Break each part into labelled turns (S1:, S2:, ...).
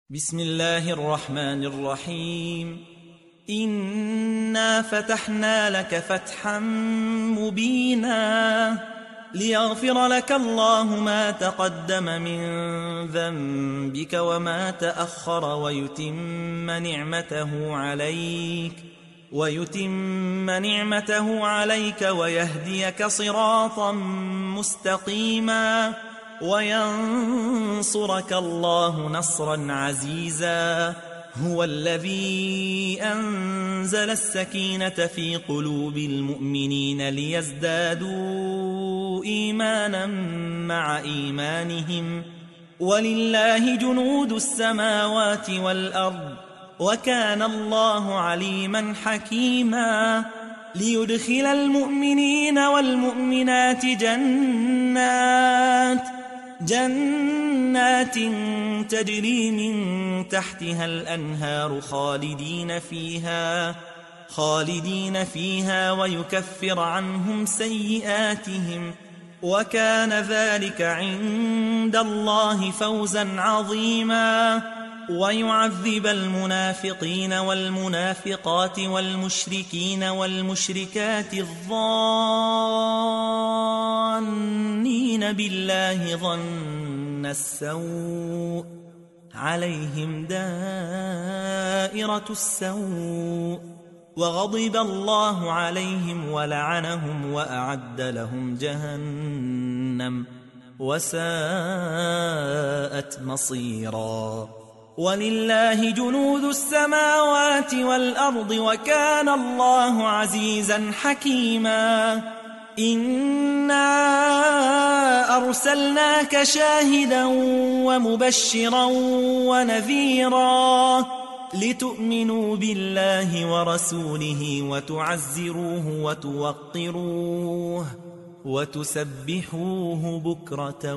S1: بسم الله الرحمن الرحيم. إنا فتحنا لك فتحا مبينا ليغفر لك الله ما تقدم من ذنبك وما تأخر ويتم نعمته عليك ويهديك صراطا مستقيما وينصرك الله نصرا عزيزا. هو الذي أنزل السكينة في قلوب المؤمنين ليزدادوا إيمانا مع إيمانهم ولله جنود السماوات والأرض وكان الله عليما حكيما. ليدخل المؤمنين والمؤمنات جنات تجري من تحتها الأنهار خالدين فيها ويكفر عنهم سيئاتهم وكان ذلك عند الله فوزا عظيما. ويعذب المنافقين والمنافقات والمشركين والمشركات الظانين بالله ظن السوء عليهم دائرة السوء وغضب الله عليهم ولعنهم وأعد لهم جهنم وساءت مصيرا. ولله جنود السماوات والأرض وكان الله عزيزا حكيما. إنا أرسلناك شاهدا ومبشرا ونذيرا لتؤمنوا بالله ورسوله وتعزروه وتوقروه وتسبحوه بكرة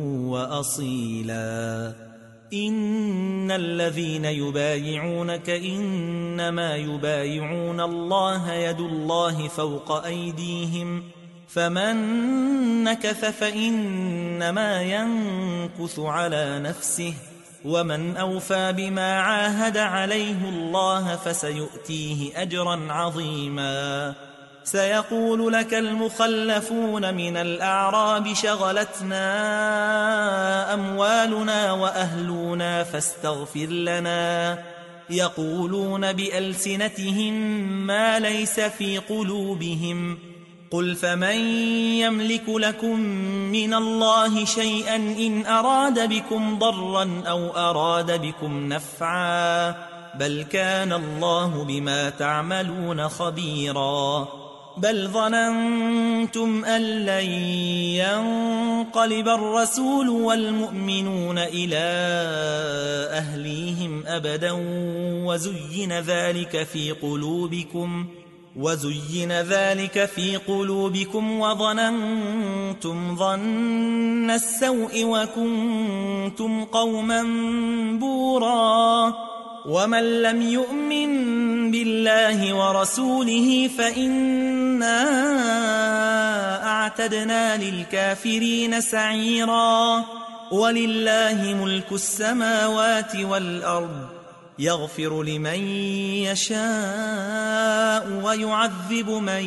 S1: وأصيلا. إن الذين يبايعونك إنما يبايعون الله يد الله فوق أيديهم فمن نكث فإنما ينكث على نفسه ومن أوفى بما عاهد عليه الله فسيؤتيه أجرا عظيما. سيقول لك المخلفون من الأعراب شغلتنا أموالنا وأهلنا فاستغفر لنا يقولون بألسنتهم ما ليس في قلوبهم قل فمن يملك لكم من الله شيئا إن أراد بكم ضرا أو أراد بكم نفعا بل كان الله بما تعملون خبيرا. بل ظننتم أن لن ينقلب الرسول والمؤمنون إلى أهليهم أبدا وزين ذلك في قلوبكم وظننتم ظن السوء وكنتم قوما بورا. ومن لم يؤمن بالله ورسوله فإنا أعتدنا للكافرين سعيرا. ولله ملك السماوات والأرض يغفر لمن يشاء ويعذب من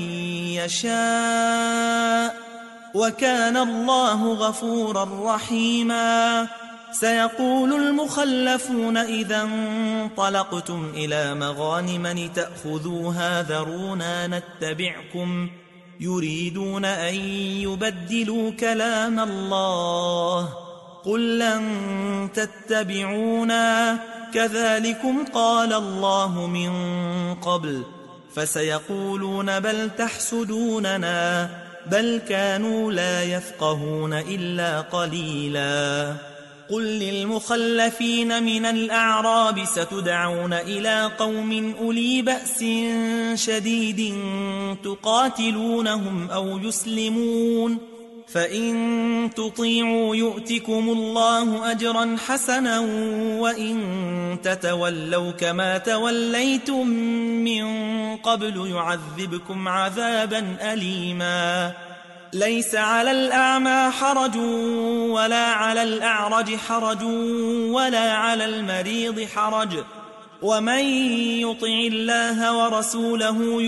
S1: يشاء وكان الله غفورا رحيما. سيقول المخلفون إذا انطلقتم إلى مغانم لتأخذوها ذرونا نتبعكم يريدون أن يبدلوا كلام الله قل لن تتبعونا كذلكم قال الله من قبل فسيقولون بل تحسدوننا بل كانوا لا يفقهون إلا قليلا. قل للمخلفين من الأعراب ستدعون إلى قوم أولي بأس شديد تقاتلونهم أو يسلمون فإن تطيعوا يؤتكم الله أجرا حسنا وإن تتولوا كما توليتم من قبل يعذبكم عذابا أليما. ليس على الأعمى حرج ولا على الأعرج حرج ولا على المريض حرج ومن يطع الله ورسوله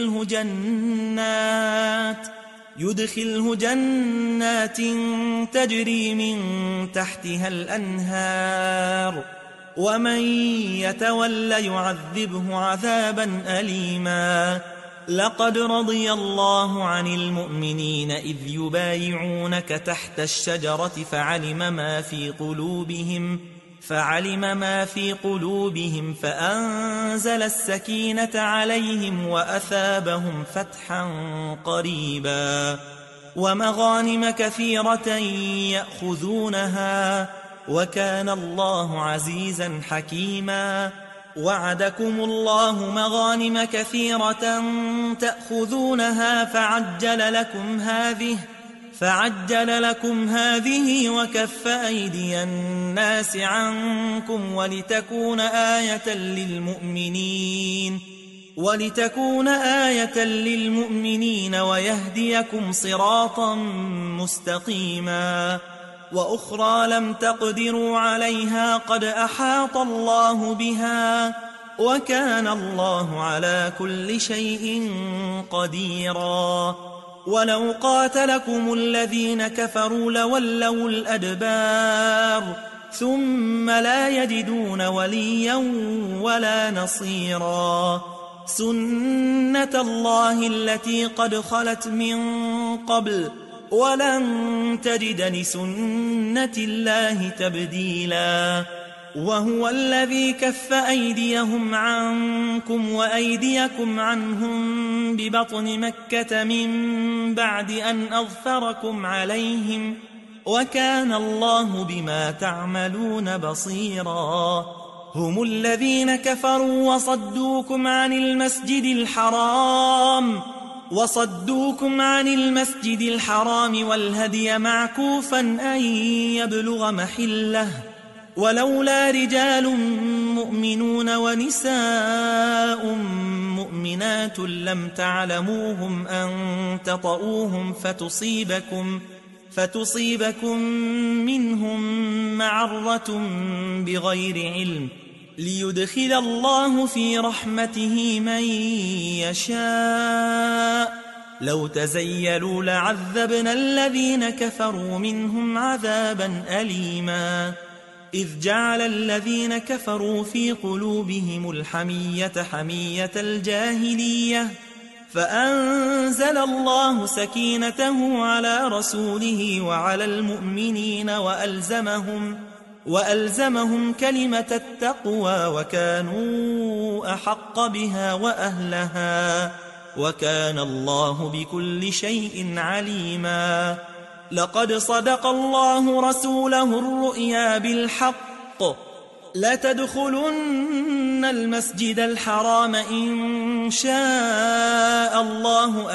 S1: يدخله جنات تجري من تحتها الأنهار ومن يتول يعذبه عذابا أليما. لقد رضي الله عن المؤمنين إذ يبايعونك تحت الشجرة فعلم ما في قلوبهم فأنزل السكينة عليهم وأثابهم فتحا قريبا ومغانم كثيرة يأخذونها وكان الله عزيزا حكيما. وعدكم الله مغانم كثيرة تأخذونها فعجل لكم هذه وكف أيدي الناس عنكم ولتكون آية للمؤمنين ويهديكم صراطا مستقيما. وأخرى لم تقدروا عليها قد أحاط الله بها وكان الله على كل شيء قديرا. ولو قاتلكم الذين كفروا لولوا الأدبار ثم لا يجدون وليا ولا نصيرا. سنة الله التي قد خلت من قبل ولن تجد لسنة الله تبديلا. وهو الذي كف أيديهم عنكم وأيديكم عنهم ببطن مكة من بعد أن أظفركم عليهم وكان الله بما تعملون بصيرا. هم الذين كفروا وصدوكم عن المسجد الحرام والهدي معكوفا أن يبلغ محله ولولا رجال مؤمنون ونساء مؤمنات لم تعلموهم أن تطؤوهم فتصيبكم منهم معرة بغير علم ليدخل الله في رحمته من يشاء. لو تزيلوا لعذبنا الذين كفروا منهم عذابا أليما. إذ جعل الذين كفروا في قلوبهم الحمية حمية الجاهلية فأنزل الله سكينته على رسوله وعلى المؤمنين وألزمهم كلمة التقوى وكانوا أحق بها وأهلها وكان الله بكل شيء عليما. لقد صدق الله رسوله الرؤيا بالحق لتدخلن المسجد الحرام إن شاء الله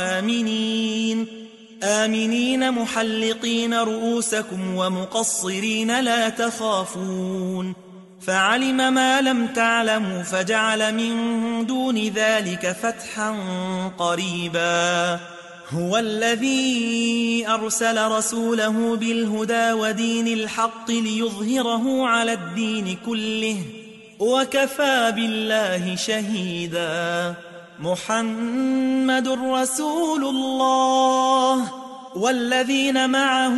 S1: آمنين محلقين رؤوسكم ومقصرين لا تخافون فعلم ما لم تعلموا فجعل من دون ذلك فتحا قريبا. هو الذي أرسل رسوله بالهدى ودين الحق ليظهره على الدين كله وكفى بالله شهيدا. محمد رسول الله والذين معه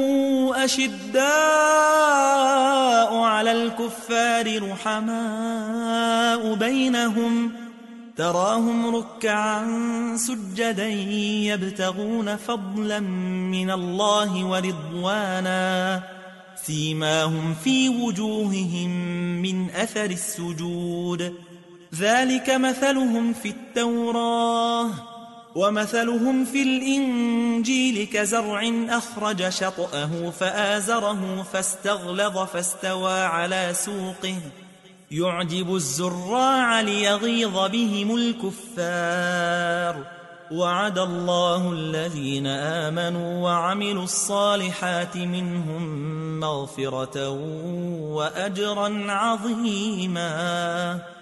S1: أشداء على الكفار رحماء بينهم تراهم ركعا سجدا يبتغون فضلا من الله ورضوانا سيماهم في وجوههم من أثر السجود ذلك مثلهم في التوراة ومثلهم في الإنجيل كزرع أخرج شطأه فآزره فاستغلظ فاستوى على سوقه يعجب الزراع ليغيظ بهم الكفار. وعد الله الذين آمنوا وعملوا الصالحات منهم مغفرة وأجرا عظيما.